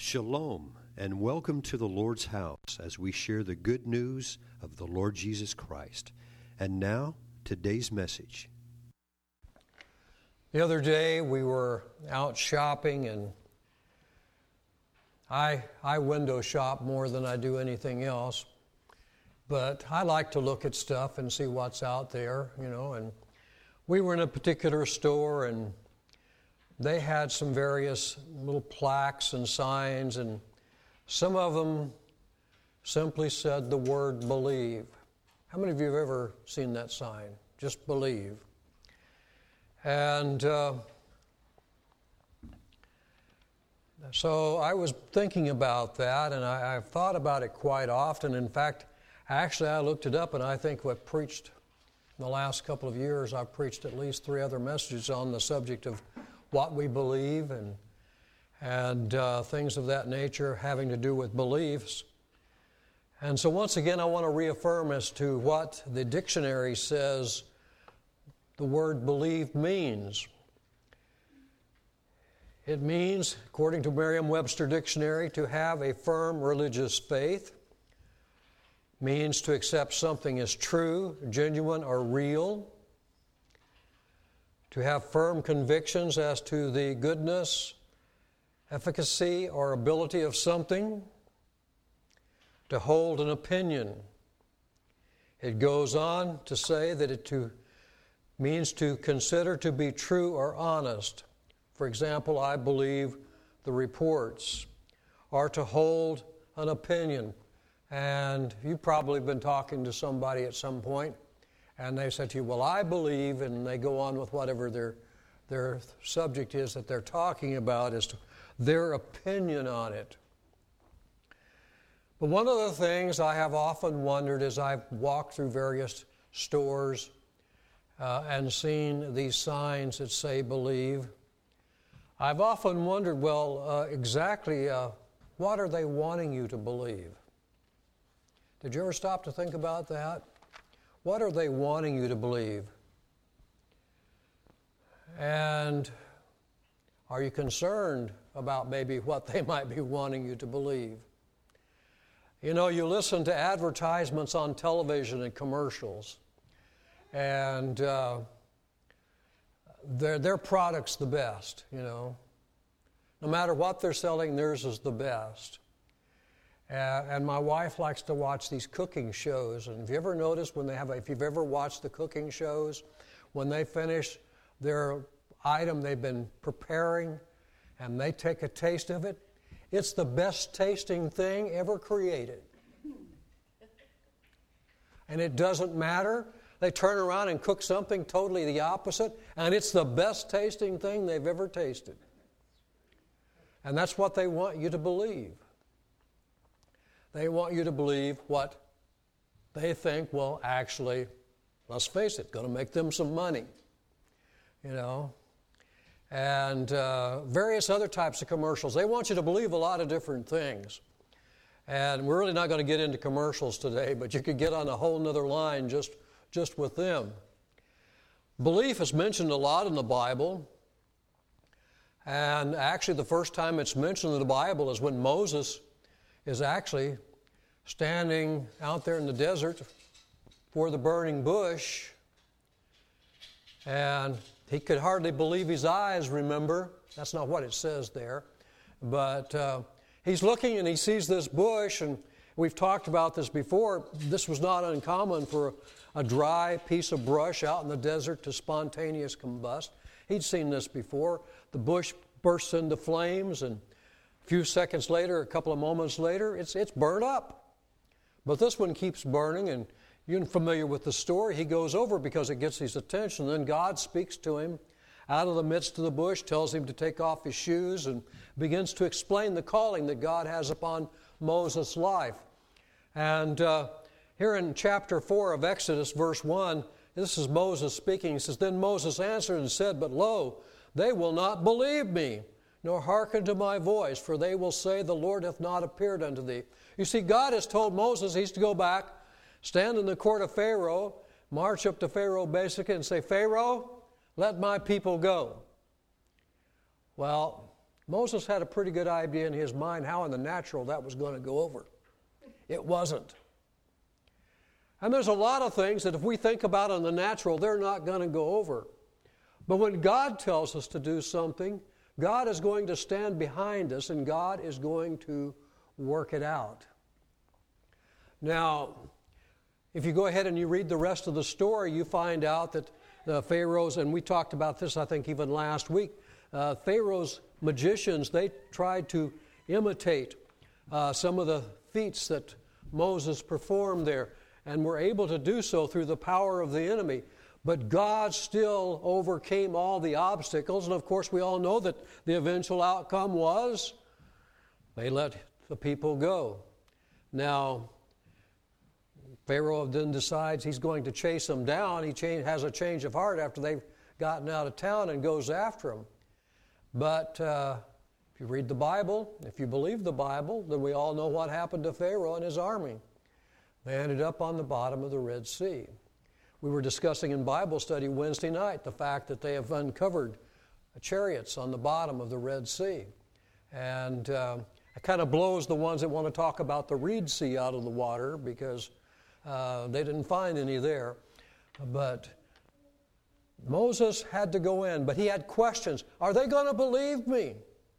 Shalom, and welcome to the Lord's house as we share the good news of the Lord Jesus Christ. And now, today's message. The other day we were out shopping, and I window shop more than I do anything else, but I like to look at stuff and see what's out there, and we were in a particular store, and they had some various little plaques and signs, and some of them simply said the word believe. How many of you have ever seen that sign? Just believe. And so I was thinking about that, and I've thought about it quite often. In fact, actually I looked it up, and I think I've preached in the last couple of years, I've preached at least 3 other messages on the subject of what we believe and things of that nature having to do with beliefs. And so once again, I want to reaffirm as to what the dictionary says the word believe means. It means, according to Merriam-Webster Dictionary, to have a firm religious faith, means to accept something as true, genuine, or real, to have firm convictions as to the goodness, efficacy, or ability of something, to hold an opinion. It goes on to say that it means to consider to be true or honest. For example, I believe the reports, or to hold an opinion. And you've probably been talking to somebody at some point, and they said to you, well, I believe, and they go on with whatever their subject is that they're talking about as to their opinion on it. But one of the things I have often wondered as I've walked through various stores and seen these signs that say believe, I've often wondered, exactly what are they wanting you to believe? Did you ever stop to think about that? What are they wanting you to believe? And are you concerned about maybe what they might be wanting you to believe? You listen to advertisements on television and commercials, and their product's the best, No matter what they're selling, theirs is the best. And my wife likes to watch these cooking shows. And have you ever noticed if you've ever watched the cooking shows, when they finish their item they've been preparing and they take a taste of it, it's the best tasting thing ever created. And it doesn't matter. They turn around and cook something totally the opposite, and it's the best tasting thing they've ever tasted. And that's what they want you to believe. They want you to believe what they think will actually, let's face it, going to make them some money, And various other types of commercials. They want you to believe a lot of different things. And we're really not going to get into commercials today, but you could get on a whole nother line just with them. Belief is mentioned a lot in the Bible. And actually the first time it's mentioned in the Bible is when Moses is actually standing out there in the desert for the burning bush, and he could hardly believe his eyes, remember? That's not what it says there. But he's looking and he sees this bush, and we've talked about this before. This was not uncommon for a dry piece of brush out in the desert to spontaneous combust. He'd seen this before. The bush bursts into flames, and a few seconds later, a couple of moments later, it's burnt up. But this one keeps burning, and you're familiar with the story. He goes over because it gets his attention. Then God speaks to him out of the midst of the bush, tells him to take off his shoes, and begins to explain the calling that God has upon Moses' life. And here in chapter 4 of Exodus, verse 1, this is Moses speaking. He says, Then Moses answered and said, But lo, they will not believe me, nor hearken to my voice, for they will say, The Lord hath not appeared unto thee. You see, God has told Moses he's to go back, stand in the court of Pharaoh, march up to Pharaoh basically and say, Pharaoh, let my people go. Well, Moses had a pretty good idea in his mind how in the natural that was going to go over. It wasn't. And there's a lot of things that if we think about in the natural, they're not going to go over. But when God tells us to do something, God is going to stand behind us and God is going to work it out. Now, if you go ahead and you read the rest of the story, you find out that the Pharaoh's, and we talked about this I think even last week, Pharaoh's magicians, they tried to imitate some of the feats that Moses performed there and were able to do so through the power of the enemy. But God still overcame all the obstacles, and of course we all know that the eventual outcome was they let the people go. Now, Pharaoh then decides he's going to chase them down. He has a change of heart after they've gotten out of town and goes after them. But if you read the Bible, if you believe the Bible, then we all know what happened to Pharaoh and his army. They ended up on the bottom of the Red Sea. We were discussing in Bible study Wednesday night the fact that they have uncovered chariots on the bottom of the Red Sea. And it kind of blows the ones that want to talk about the Reed Sea out of the water because they didn't find any there. But Moses had to go in, but he had questions. Are they going to believe me?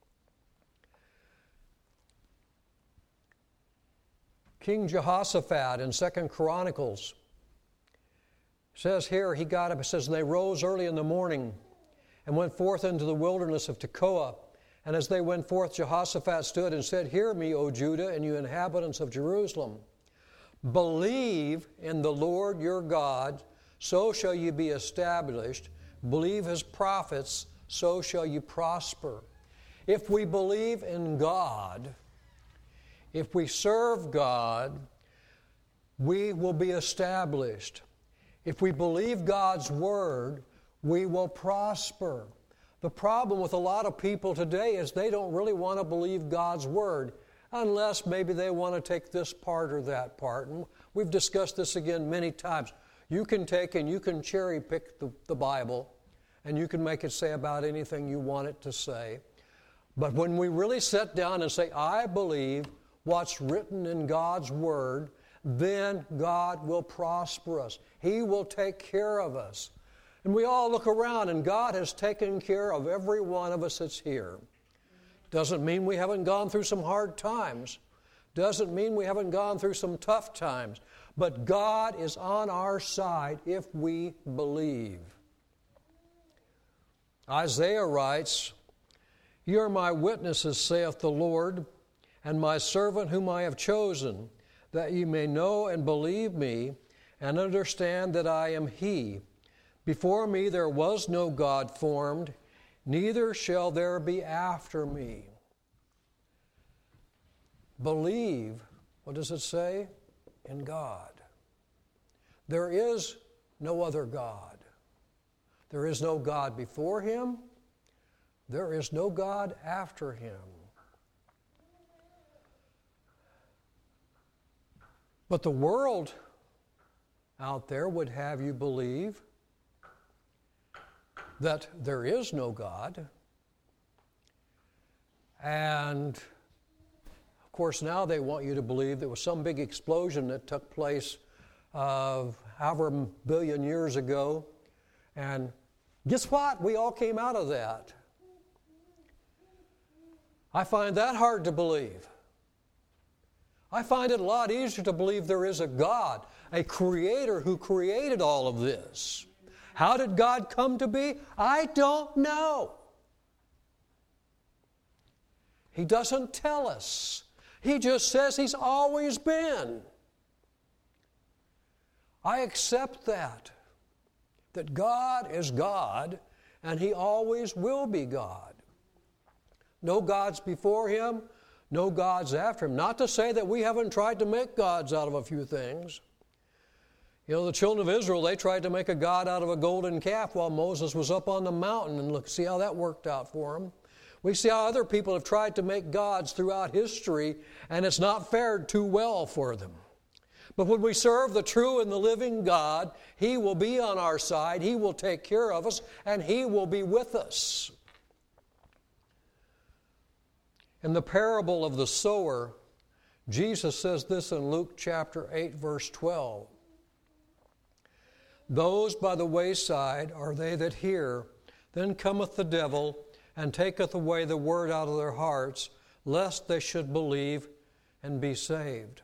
King Jehoshaphat in 2 Chronicles says here, he got up, it says, and they rose early in the morning and went forth into the wilderness of Tekoa. And as they went forth, Jehoshaphat stood and said, Hear me, O Judah, and you inhabitants of Jerusalem. Believe in the Lord your God, so shall you be established. Believe his prophets, so shall you prosper. If we believe in God, if we serve God, we will be established. If we believe God's word, we will prosper. The problem with a lot of people today is they don't really want to believe God's word unless maybe they want to take this part or that part. And we've discussed this again many times. You can take and you can cherry pick the Bible and you can make it say about anything you want it to say. But when we really sit down and say, I believe what's written in God's word, then God will prosper us. He will take care of us. And we all look around and God has taken care of every one of us that's here. Doesn't mean we haven't gone through some hard times. Doesn't mean we haven't gone through some tough times. But God is on our side if we believe. Isaiah writes, You are my witnesses, saith the Lord, and my servant whom I have chosen, that ye may know and believe me, and understand that I am He. Before me there was no God formed, neither shall there be after me. Believe, what does it say? In God. There is no other God. There is no God before Him. There is no God after Him. But the world out there would have you believe that there is no God. And, of course, now they want you to believe there was some big explosion that took place however billion years ago. And guess what? We all came out of that. I find that hard to believe. I find it a lot easier to believe there is a God, a creator who created all of this. How did God come to be? I don't know. He doesn't tell us. He just says He's always been. I accept that God is God and He always will be God. No gods before Him, no gods after Him. Not to say that we haven't tried to make gods out of a few things. You know, the children of Israel, they tried to make a god out of a golden calf while Moses was up on the mountain, and look, see how that worked out for them. We see how other people have tried to make gods throughout history, and it's not fared too well for them. But when we serve the true and the living God, He will be on our side, He will take care of us, and He will be with us. In the parable of the sower, Jesus says this in Luke chapter 8, verse 12. Those by the wayside are they that hear, then cometh the devil, and taketh away the word out of their hearts, lest they should believe and be saved.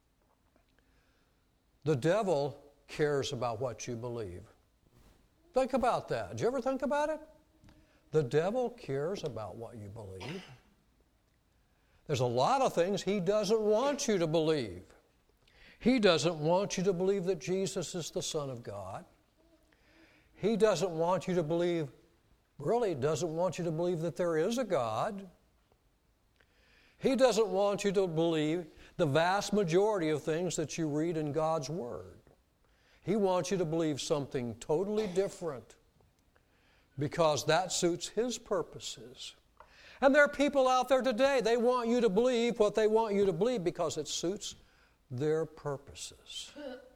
The devil cares about what you believe. Think about that. Did you ever think about it? The devil cares about what you believe. There's a lot of things he doesn't want you to believe. He doesn't want you to believe that Jesus is the Son of God. He doesn't want you to believe, really doesn't want you to believe that there is a God. He doesn't want you to believe the vast majority of things that you read in God's Word. He wants you to believe something totally different because that suits His purposes. And there are people out there today, they want you to believe what they want you to believe because it suits their purposes.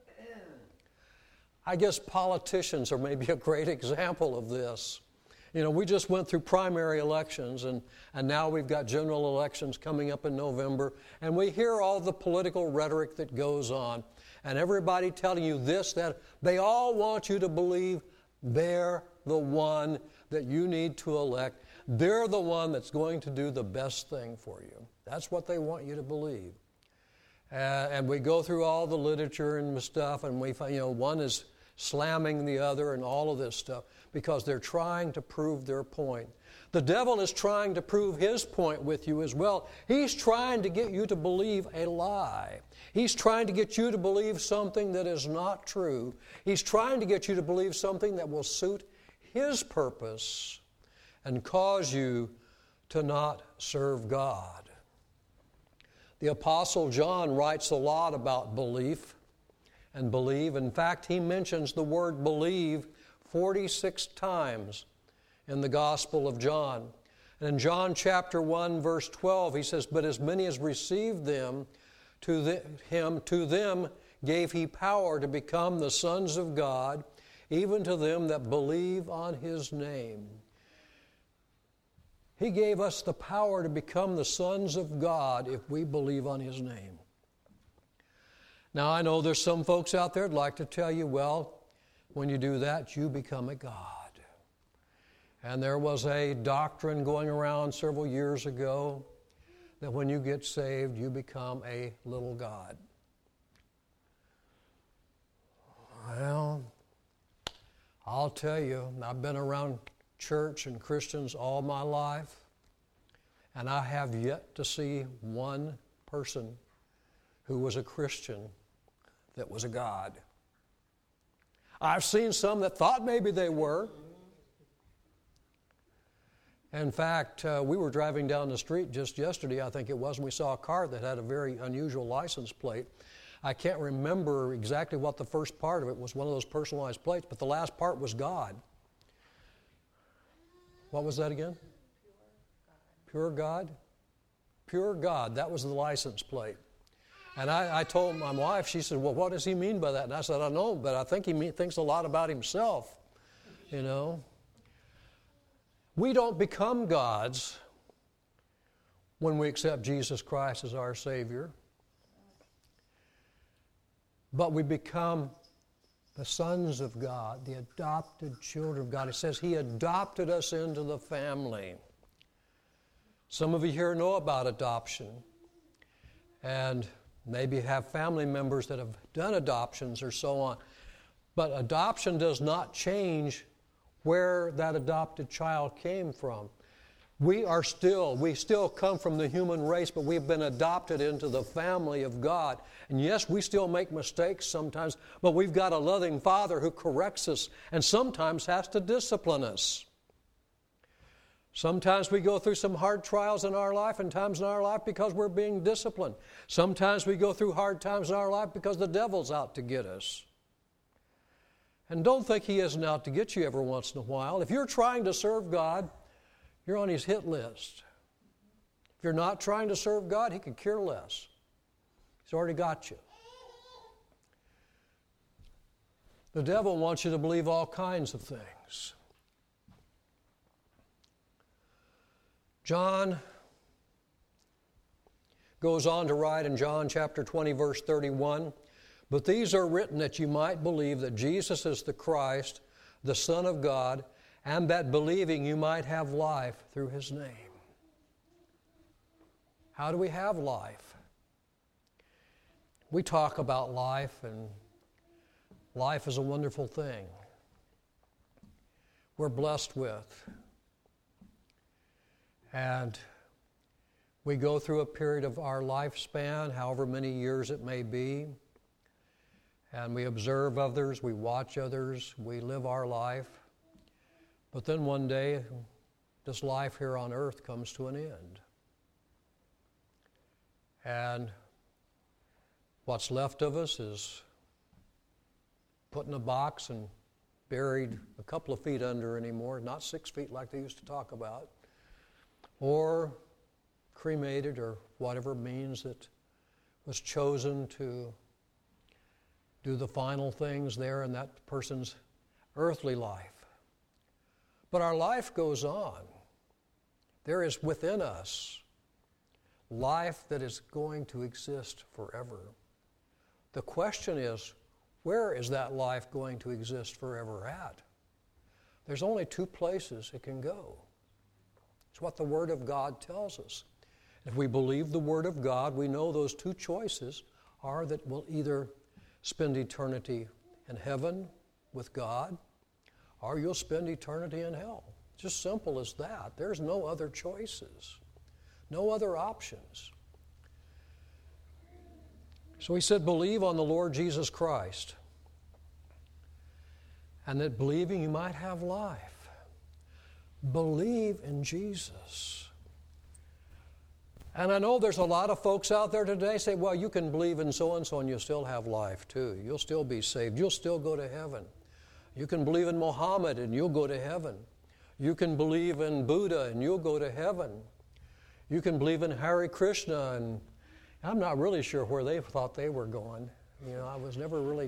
I guess politicians are maybe a great example of this. You know, we just went through primary elections, and now we've got general elections coming up in November, and we hear all the political rhetoric that goes on, and everybody telling you this, that. They all want you to believe they're the one that you need to elect. They're the one that's going to do the best thing for you. That's what they want you to believe. And we go through all the literature and stuff, and we find, one is slamming the other and all of this stuff because they're trying to prove their point. The devil is trying to prove his point with you as well. He's trying to get you to believe a lie. He's trying to get you to believe something that is not true. He's trying to get you to believe something that will suit his purpose and cause you to not serve God. The Apostle John writes a lot about belief and believe. In fact, he mentions the word believe 46 times in the Gospel of John. And in John chapter 1, verse 12, he says, "But as many as received them, to them gave he power to become the sons of God, even to them that believe on his name." He gave us the power to become the sons of God if we believe on his name. Now, I know there's some folks out there that'd like to tell you, well, when you do that, you become a God. And there was a doctrine going around several years ago that when you get saved, you become a little God. Well, I'll tell you, I've been around church and Christians all my life, and I have yet to see one person who was a Christian that was a God. I've seen some that thought maybe they were. In fact, we were driving down the street just yesterday, I think it was, and we saw a car that had a very unusual license plate. I can't remember exactly what the first part of it was, one of those personalized plates, but the last part was God. What was that again? Pure God. Pure God. That was the license plate. And I told my wife, she said, well, what does he mean by that? And I said, I don't know, but I think he thinks a lot about himself, you know. We don't become gods when we accept Jesus Christ as our Savior, but we become the sons of God, the adopted children of God. It says he adopted us into the family. Some of you here know about adoption and maybe have family members that have done adoptions or so on. But adoption does not change where that adopted child came from. We still come from the human race, but we've been adopted into the family of God. And yes, we still make mistakes sometimes, but we've got a loving Father who corrects us and sometimes has to discipline us. Sometimes we go through some hard trials in our life and times in our life because we're being disciplined. Sometimes we go through hard times in our life because the devil's out to get us. And don't think he isn't out to get you every once in a while. If you're trying to serve God, you're on his hit list. If you're not trying to serve God, he could care less. He's already got you. The devil wants you to believe all kinds of things. John goes on to write in John chapter 20, verse 31, "But these are written that you might believe that Jesus is the Christ, the Son of God, and that believing you might have life through His name." How do we have life? We talk about life, and life is a wonderful thing we're blessed with. And we go through a period of our lifespan, however many years it may be, and we observe others, we watch others, we live our life. But then one day, this life here on earth comes to an end. And what's left of us is put in a box and buried a couple of feet under anymore, not 6 feet like they used to talk about, or cremated or whatever means that was chosen to do the final things there in that person's earthly life. But our life goes on. There is within us life that is going to exist forever. The question is, where is that life going to exist forever at? There's only two places it can go. It's what the Word of God tells us. If we believe the Word of God, we know those two choices are that we'll either spend eternity in heaven with God, or you'll spend eternity in hell. Just simple as that. There's no other choices. No other options. So he said, believe on the Lord Jesus Christ, and that believing you might have life. Believe in Jesus. And I know there's a lot of folks out there today say, well, you can believe in so-and-so and you'll still have life too. You'll still be saved. You'll still go to heaven. You can believe in Muhammad and you'll go to heaven. You can believe in Buddha and you'll go to heaven. You can believe in Hare Krishna, and I'm not really sure where they thought they were going. You know, I was never really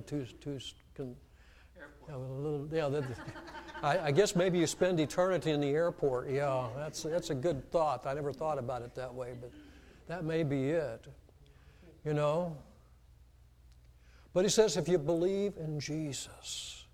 I guess maybe you spend eternity in the airport. Yeah, that's a good thought. I never thought about it that way, but that may be it. You know? But he says if you believe in Jesus,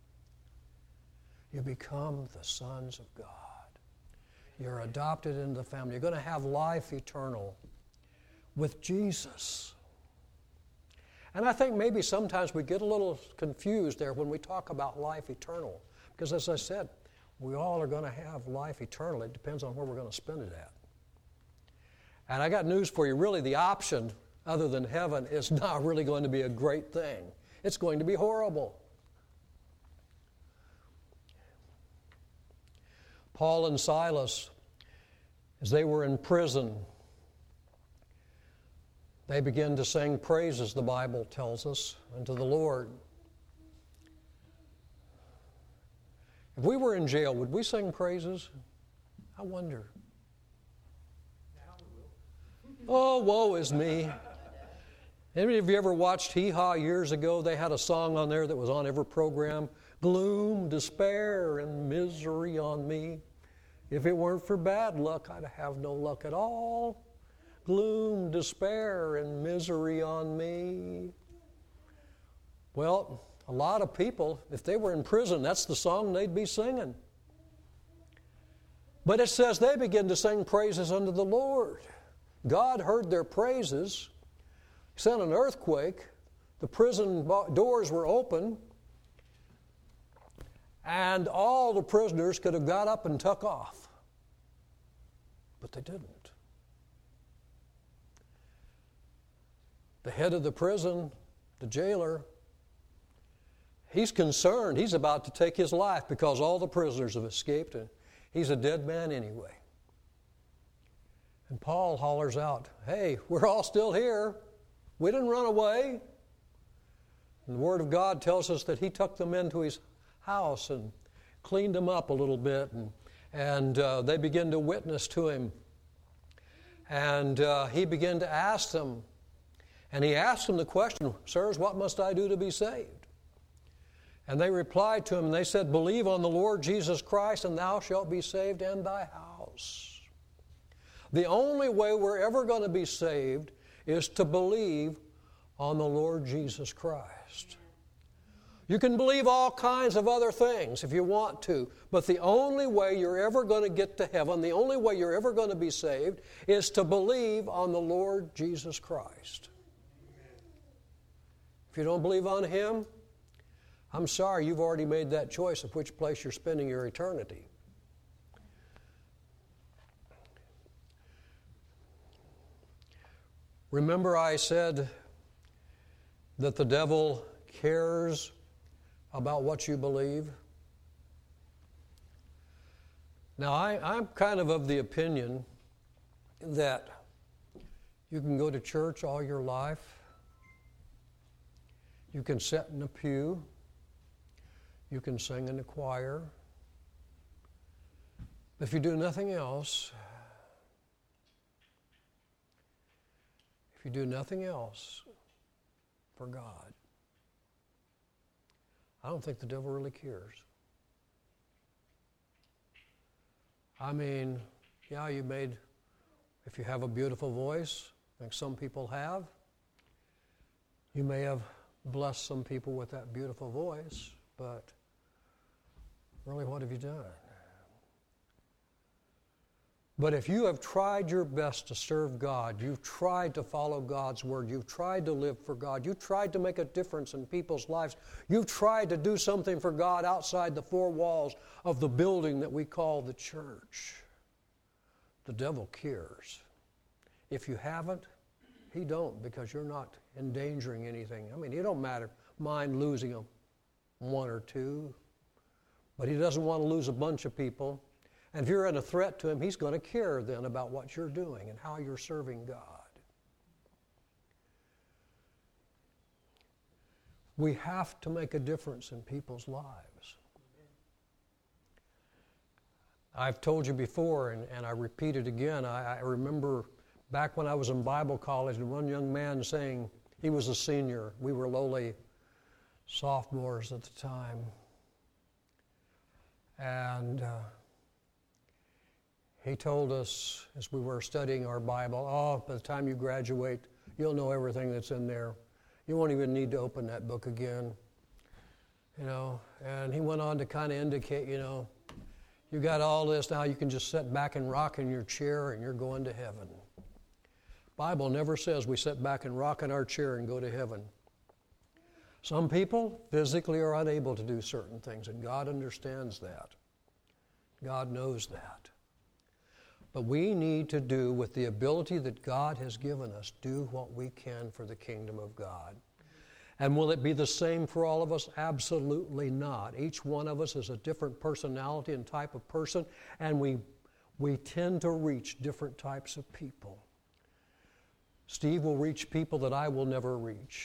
you become the sons of God. You're adopted into the family. You're going to have life eternal with Jesus. And I think maybe sometimes we get a little confused there when we talk about life eternal. Because as I said, we all are going to have life eternal. It depends on where we're going to spend it at. And I got news for you. Really, the option other than heaven is not really going to be a great thing. It's going to be horrible. Paul and Silas, as they were in prison, they began to sing praises, the Bible tells us, unto the Lord. If we were in jail, would we sing praises? I wonder. Oh, woe is me. Any of you ever watched Hee Haw years ago? They had a song on there that was on every program. Gloom, despair, and misery on me. If it weren't for bad luck, I'd have no luck at all. Gloom, despair, and misery on me. Well, a lot of people, if they were in prison, that's the song they'd be singing. But it says they began to sing praises unto the Lord. God heard their praises, sent an earthquake, the prison doors were open, and all the prisoners could have got up and took off. But they didn't. The head of the prison, the jailer, he's concerned. He's about to take his life because all the prisoners have escaped and he's a dead man anyway. And Paul hollers out, hey, we're all still here. We didn't run away. And the Word of God tells us that he took them into his house and cleaned them up a little bit, and they began to witness to him. And he began to ask them, and he asked them the question, sirs, what must I do to be saved? And they replied to him, and they said, believe on the Lord Jesus Christ, and thou shalt be saved and thy house. The only way we're ever going to be saved is to believe on the Lord Jesus Christ. You can believe all kinds of other things if you want to, but the only way you're ever going to get to heaven, the only way you're ever going to be saved, is to believe on the Lord Jesus Christ. If you don't believe on Him, I'm sorry, you've already made that choice of which place you're spending your eternity. Remember I said that the devil cares about what you believe? Now, I'm kind of the opinion that you can go to church all your life. You can sit in a pew. You can sing in the choir. If you do nothing else, for God, I don't think the devil really cares. I mean, yeah, if you have a beautiful voice, like some people have, you may have blessed some people with that beautiful voice, but really, what have you done? But if you have tried your best to serve God, you've tried to follow God's Word, you've tried to live for God, you've tried to make a difference in people's lives, you've tried to do something for God outside the four walls of the building that we call the church, the devil cares. If you haven't, he don't, because you're not endangering anything. I mean, he don't mind losing one or two, but he doesn't want to lose a bunch of people. And if you're a threat to him, he's going to care then about what you're doing and how you're serving God. We have to make a difference in people's lives. I've told you before, and I repeat it again, I remember back when I was in Bible college and one young man saying, he was a senior, we were lowly sophomores at the time, and he told us as we were studying our Bible, by the time you graduate, you'll know everything that's in there. You won't even need to open that book again. And he went on to kind of indicate, you got all this, now you can just sit back and rock in your chair and you're going to heaven. Bible never says we sit back and rock in our chair and go to heaven. Some people physically are unable to do certain things, and God understands that. God knows that. But we need to do, with the ability that God has given us, do what we can for the kingdom of God. And will it be the same for all of us? Absolutely not. Each one of us is a different personality and type of person, and we tend to reach different types of people. Steve will reach people that I will never reach.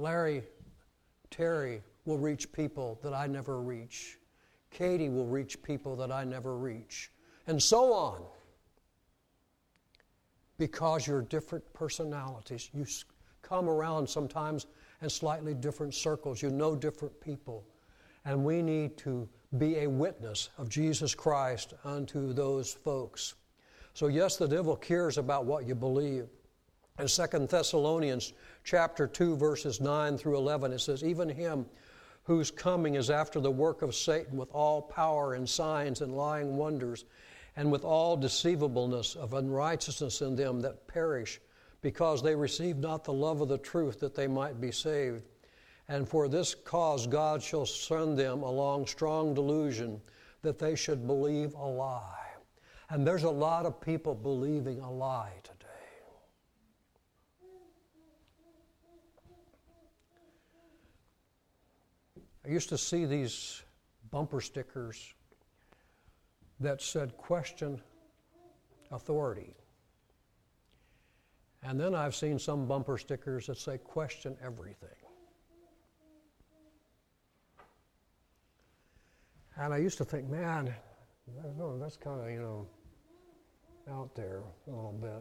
Terry will reach people that I never reach. Katie will reach people that I never reach. And so on. Because you're different personalities. You come around sometimes in slightly different circles. You know different people. And we need to be a witness of Jesus Christ unto those folks. So yes, the devil cares about what you believe. In 2 Thessalonians chapter 2, verses 9 through 11, it says, even him whose coming is after the work of Satan with all power and signs and lying wonders, and with all deceivableness of unrighteousness in them that perish, because they receive not the love of the truth that they might be saved. And for this cause God shall send them along strong delusion, that they should believe a lie. And there's a lot of people believing a lie today. I used to see these bumper stickers that said, question authority. And then I've seen some bumper stickers that say, question everything. And I used to think, man, that's kind of, out there a little bit.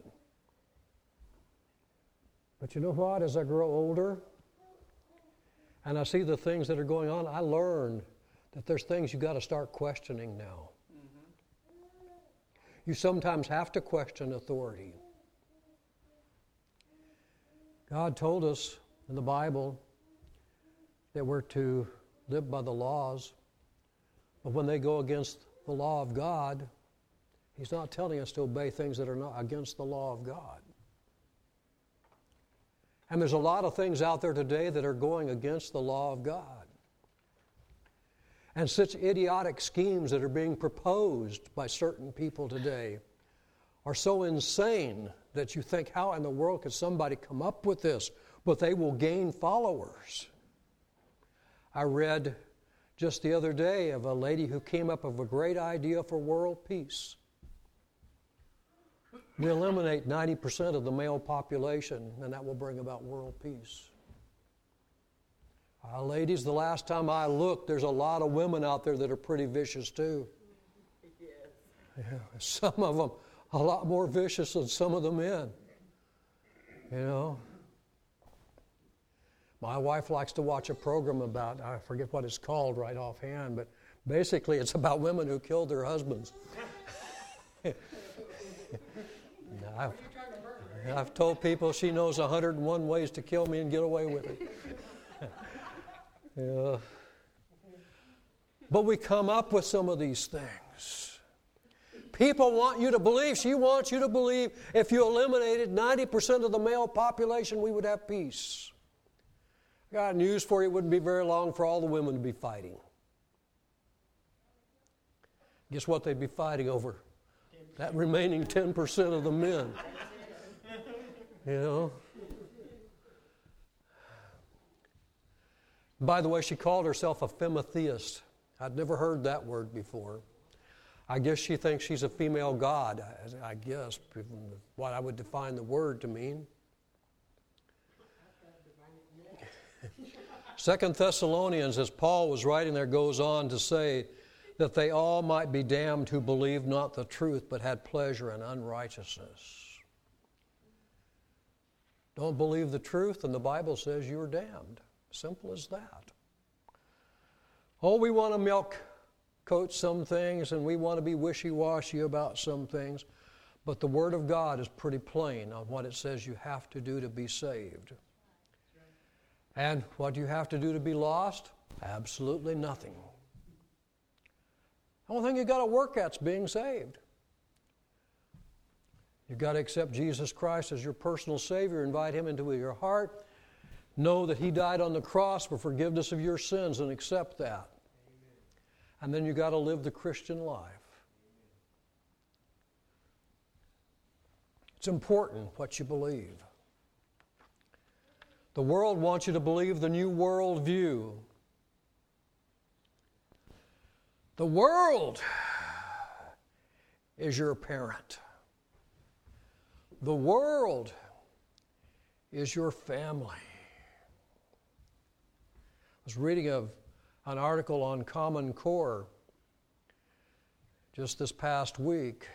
But you know what? As I grow older and I see the things that are going on, I learned that there's things you got to start questioning now. You sometimes have to question authority. God told us in the Bible that we're to live by the laws, but when they go against the law of God, He's not telling us to obey things that are not against the law of God. And there's a lot of things out there today that are going against the law of God. And such idiotic schemes that are being proposed by certain people today are so insane that you think, how in the world could somebody come up with this? But they will gain followers. I read just the other day of a lady who came up with a great idea for world peace. We eliminate 90% of the male population, and that will bring about world peace. Ladies, the last time I looked, there's a lot of women out there that are pretty vicious too. Yes. Yeah, some of them a lot more vicious than some of the men. You know. My wife likes to watch a program about, I forget what it's called right offhand, but basically it's about women who killed their husbands. I've told people she knows 101 ways to kill me and get away with it. Yeah. But we come up with some of these things. People want you to believe, she wants you to believe, if you eliminated 90% of the male population, we would have peace. Got news for you, it wouldn't be very long for all the women to be fighting. Guess what they'd be fighting over? That remaining 10% of the men. You know? By the way, she called herself a femitheist. I'd never heard that word before. I guess she thinks she's a female god, I guess, what I would define the word to mean. 2 Thessalonians, as Paul was writing there, goes on to say that they all might be damned who believed not the truth, but had pleasure in unrighteousness. Don't believe the truth, and the Bible says you're damned. Simple as that. Oh, we want to milk coat some things, and we want to be wishy-washy about some things, but the Word of God is pretty plain on what it says you have to do to be saved. And what do you have to do to be lost? Absolutely nothing. The only thing you've got to work at is being saved. You've got to accept Jesus Christ as your personal Savior, invite Him into your heart, know that He died on the cross for forgiveness of your sins, and accept that. Amen. And then you've got to live the Christian life. It's important what you believe. The world wants you to believe the new world view. The world is your parent. The world is your family. I was reading of an article on Common Core just this past week,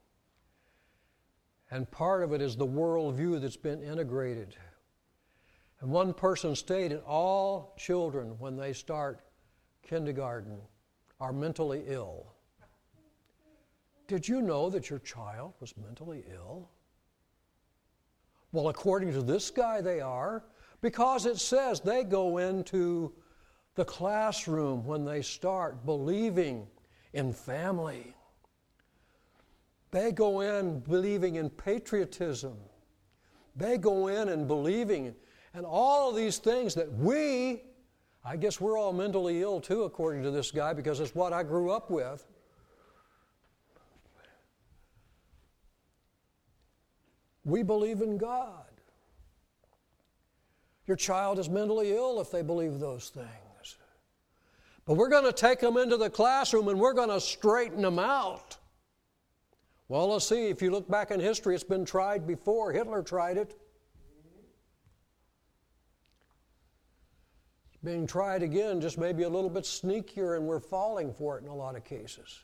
and part of it is the worldview that's been integrated. And one person stated all children, when they start kindergarten, are mentally ill. Did you know that your child was mentally ill? Well, according to this guy, they are, because it says they go into the classroom when they start believing in family. They go in believing in patriotism. They go in and believing and all of these things that I guess we're all mentally ill too, according to this guy, because it's what I grew up with. We believe in God. Your child is mentally ill if they believe those things. But we're going to take them into the classroom and we're going to straighten them out. Well, let's see. If you look back in history, it's been tried before. Hitler tried it. It's being tried again, just maybe a little bit sneakier, and we're falling for it in a lot of cases.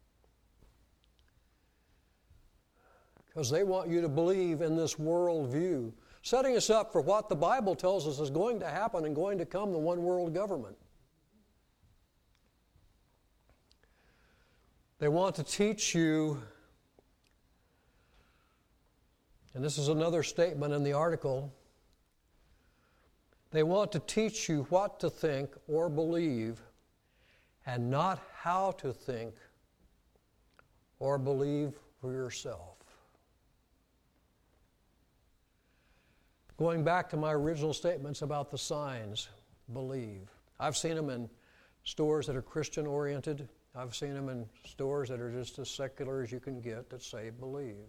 Because they want you to believe in this worldview, setting us up for what the Bible tells us is going to happen and going to come, the one world government. They want to teach you And this is another statement in the article. They want to teach you what to think or believe and not how to think or believe for yourself. Going back to my original statements about the signs, believe. I've seen them in stores that are Christian-oriented. I've seen them in stores that are just as secular as you can get that say believe.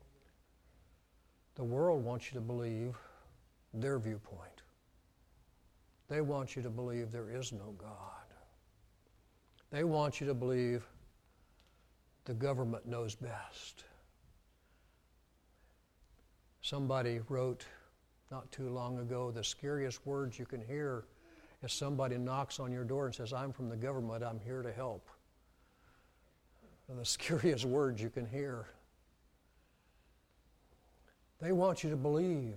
The world wants you to believe their viewpoint. They want you to believe there is no God. They want you to believe the government knows best. Somebody wrote not too long ago, the scariest words you can hear is somebody knocks on your door and says, I'm from the government, I'm here to help. And the scariest words you can hear. They want you to believe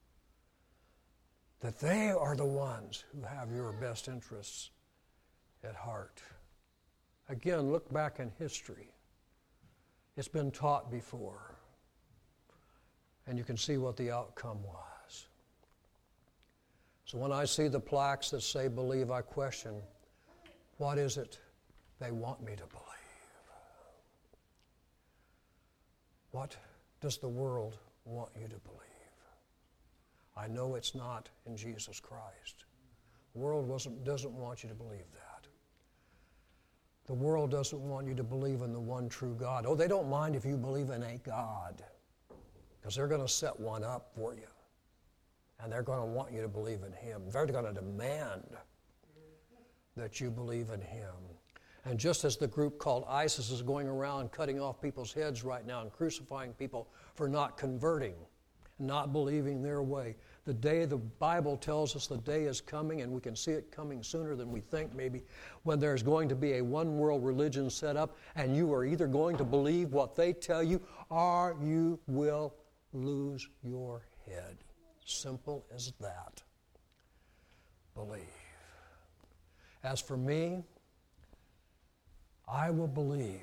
that they are the ones who have your best interests at heart. Again, look back in history. It's been taught before. And you can see what the outcome was. So when I see the plaques that say believe, I question, what is it they want me to believe? What does the world want you to believe? I know it's not in Jesus Christ. The world doesn't want you to believe that. The world doesn't want you to believe in the one true God. Oh, they don't mind if you believe in a God, because they're going to set one up for you. And they're going to want you to believe in Him. They're going to demand that you believe in Him. And just as the group called ISIS is going around cutting off people's heads right now and crucifying people for not converting, not believing their way, the day the Bible tells us the day is coming, and we can see it coming sooner than we think maybe, when there's going to be a one-world religion set up, and you are either going to believe what they tell you, or you will lose your head. Simple as that. Believe. As for me, I will believe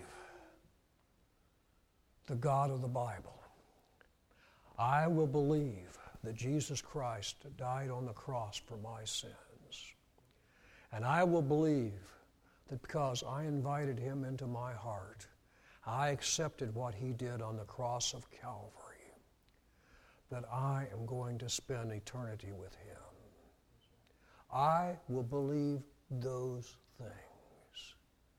the God of the Bible. I will believe that Jesus Christ died on the cross for my sins. And I will believe that because I invited Him into my heart, I accepted what He did on the cross of Calvary, that I am going to spend eternity with Him. I will believe those things.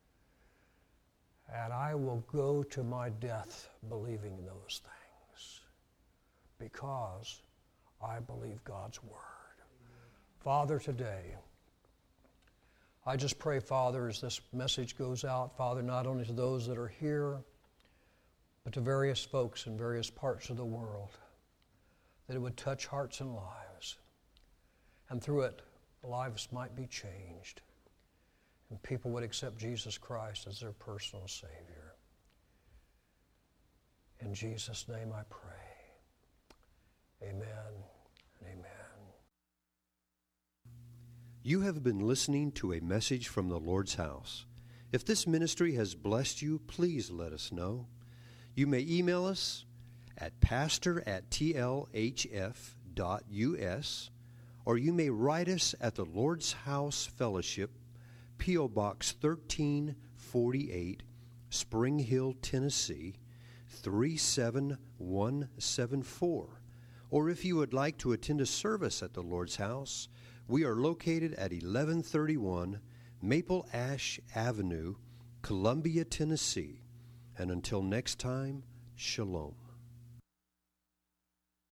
And I will go to my death believing those things, because I believe God's Word. Father, today, I just pray, Father, as this message goes out, Father, not only to those that are here, but to various folks in various parts of the world, that it would touch hearts and lives. And through it, lives might be changed. And people would accept Jesus Christ as their personal Savior. In Jesus' name I pray. Amen and amen. You have been listening to a message from the Lord's house. If this ministry has blessed you, please let us know. You may email us at pastor@tlhf.us, or you may write us at the Lord's House Fellowship, P.O. Box 1348, Spring Hill, Tennessee, 37174. Or if you would like to attend a service at the Lord's House, we are located at 1131 Maple Ash Avenue, Columbia, Tennessee. And until next time, shalom.